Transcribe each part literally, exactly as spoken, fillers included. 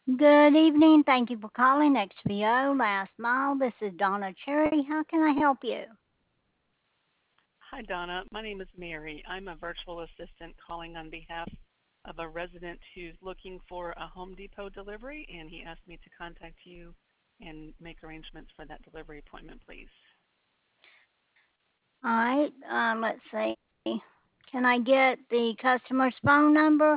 Good evening. Thank you for calling X V O Last Mile. This is Donna Cherry. How can I help you? Hi, Donna. My name is Mary. I'm a virtual assistant calling on behalf of a resident who's looking for a Home Depot delivery, and he asked me to contact you and make arrangements for that delivery appointment, please. All right. Um, let's see. Can I get the customer's phone number?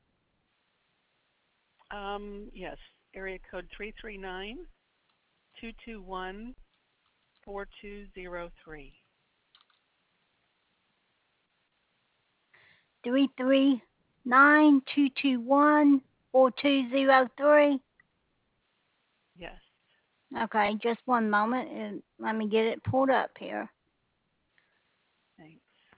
Um, yes, area code three three nine, two two one, four two zero three. Three three nine two two one four two zero three. Yes, Okay, just one moment and let me get it pulled up here. thanks.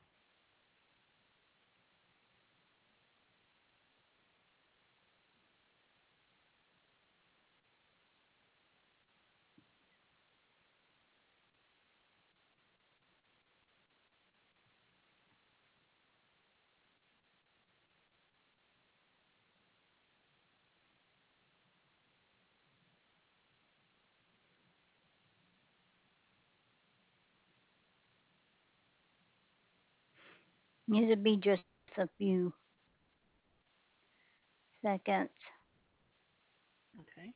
It'll be just a few seconds. Okay.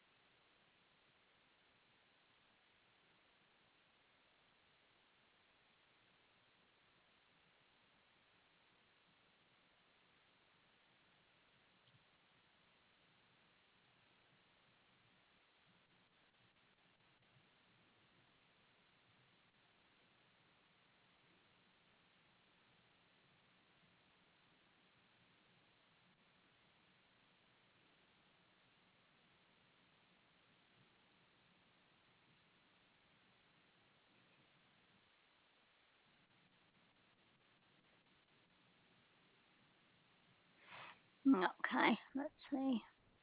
Okay, let's see.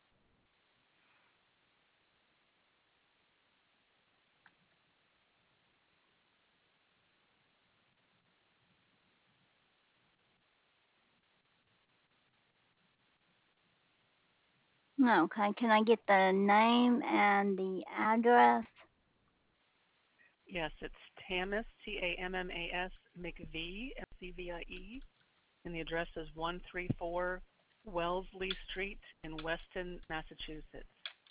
Okay, can I get the name and the address? Yes, it's Tamas, T A M M A S, McVie, M C V I E, and the address is one three four Wellesley Street in Weston, Massachusetts.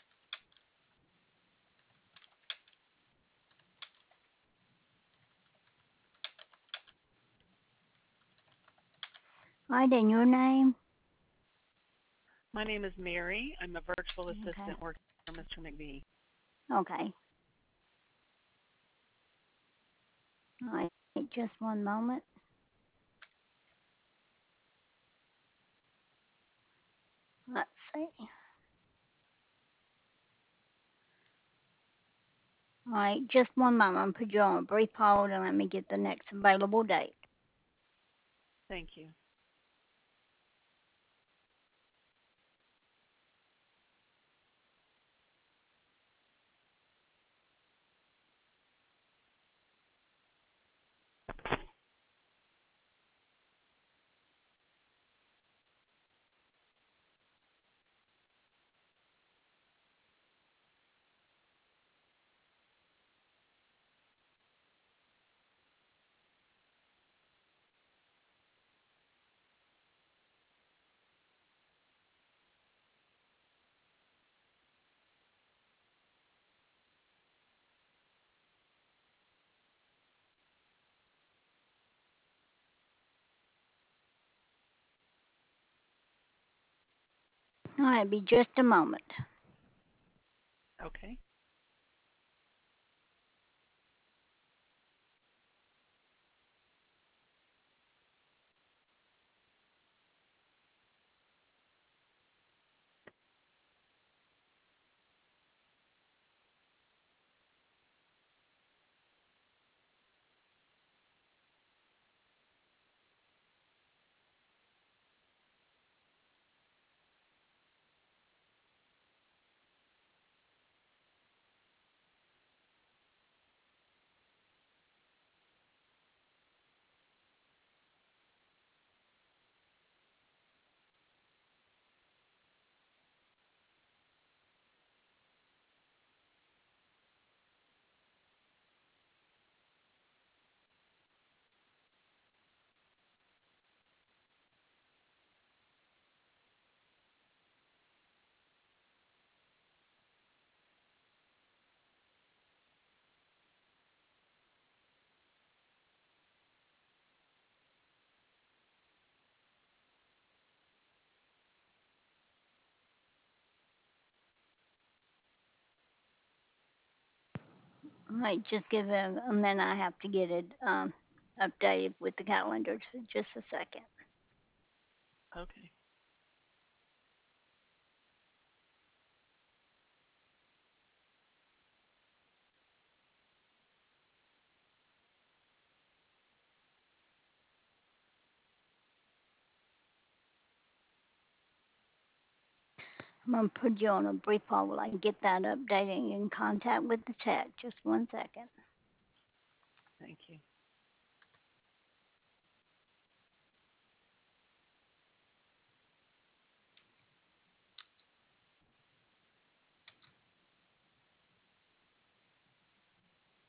Right, and your name? My name is Mary. I'm a virtual Okay, assistant working for Mister McBee. okay. All right, just one moment. Let's see. All right, just one moment. I'm put you on a brief hold and let me get the next available date. Thank you. All right, be just a moment. Okay. All right, just give it a minute. I have to get it um, updated with the calendar. So just a second. Okay. I'm going to put you on a brief hold while I get that updated in contact with the tech. Just one second. Thank you.